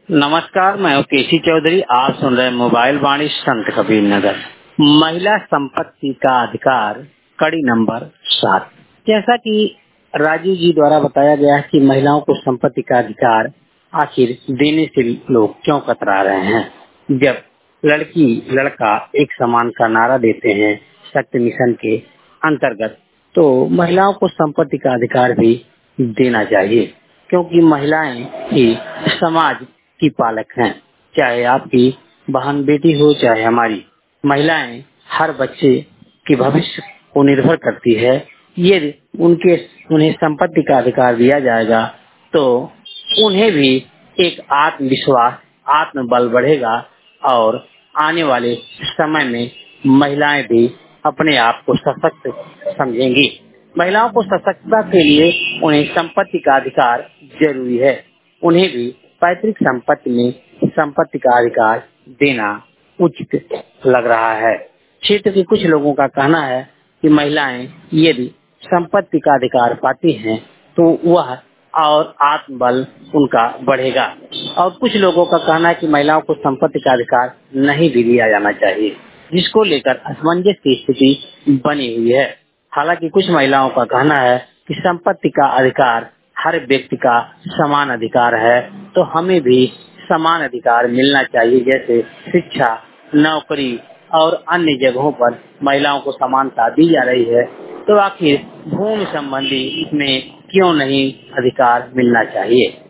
नमस्कार, मैं हूँ केसी चौधरी। आप सुन रहे हैं मोबाइल वाणी संत कबीर नगर। महिला संपत्ति का अधिकार, कड़ी नंबर 7। जैसा कि राजीव जी द्वारा बताया गया है कि महिलाओं को संपत्ति का अधिकार आखिर देने से लोग क्यों कतरा रहे हैं। जब लड़की लड़का एक समान का नारा देते हैं शक्ति मिशन के अंतर्गत, तो महिलाओं को संपत्ति का अधिकार भी देना चाहिए, क्योंकि महिलाएं ही समाज की पालक हैं। चाहे आपकी बहन बेटी हो, चाहे हमारी, महिलाएं हर बच्चे के भविष्य को निर्भर करती है। यदि उन्हें संपत्ति का अधिकार दिया जाएगा तो उन्हें भी एक आत्मविश्वास, आत्मबल बढ़ेगा और आने वाले समय में महिलाएं भी अपने आप को सशक्त समझेंगी। महिलाओं को सशक्तता के लिए उन्हें संपत्ति का अधिकार जरूरी है। उन्हें भी पैतृक संपत्ति में संपत्ति का अधिकार देना उचित लग रहा है। क्षेत्र के कुछ लोगों का कहना है कि महिलाएं यदि संपत्ति का अधिकार पाती हैं तो वह और आत्मबल उनका बढ़ेगा, और कुछ लोगों का कहना है कि महिलाओं को संपत्ति का अधिकार नहीं भी दिया जाना चाहिए, जिसको लेकर असमंजस की स्थिति बनी हुई है। हालांकि कुछ महिलाओं का कहना है कि संपत्ति का अधिकार हर व्यक्ति का समान अधिकार है, तो हमें भी समान अधिकार मिलना चाहिए। जैसे शिक्षा, नौकरी और अन्य जगहों पर महिलाओं को समानता दी जा रही है, तो आखिर भूमि संबंधी में क्यों नहीं अधिकार मिलना चाहिए।